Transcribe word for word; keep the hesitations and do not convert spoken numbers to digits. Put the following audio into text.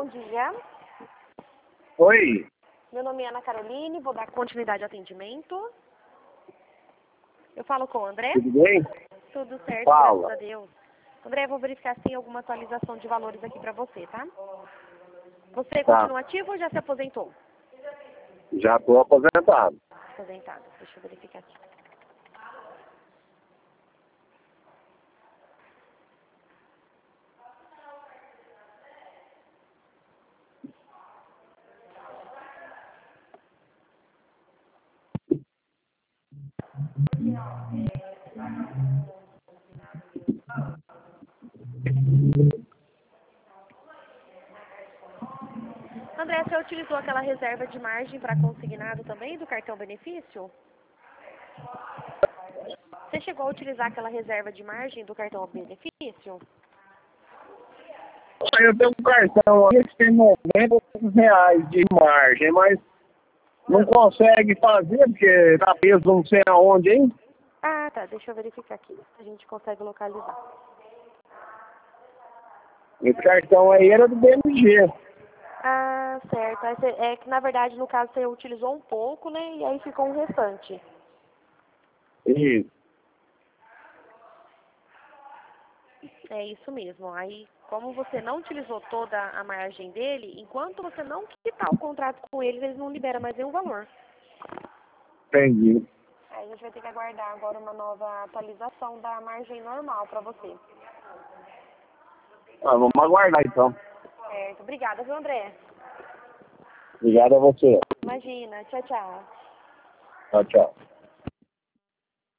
bom dia. Oi. Meu nome é Ana Caroline, vou dar continuidade ao atendimento. Eu falo com o André. Tudo bem? Tudo certo, Fala. graças a Deus. André, eu vou verificar se tem alguma atualização de valores aqui para você, tá? Você Tá. continua ativo ou já se aposentou? Já estou aposentado. Aposentado, deixa eu verificar aqui. André, você utilizou aquela reserva de margem para consignado também do cartão benefício? Você chegou a utilizar aquela reserva de margem do cartão benefício? Eu tenho um cartão aqui que tem noventa reais de margem, mas não consegue fazer porque tá preso não sei aonde, hein? Ah, tá, deixa eu verificar aqui. A gente consegue localizar. Esse cartão aí era do B M G. Ah, certo. Aí você- é que na verdade no caso você utilizou um pouco, né? E aí ficou um restante. Isso. É isso mesmo. Aí, como você não utilizou toda a margem dele, enquanto você não quitar o contrato com eles, eles não liberam mais nenhum valor. Entendi. Aí a gente vai ter que aguardar agora uma nova atualização da margem normal para você. Ah, vamos aguardar então. Certo. Obrigada, viu, André? Obrigado a você. Imagina. Tchau, tchau. Tchau, tchau.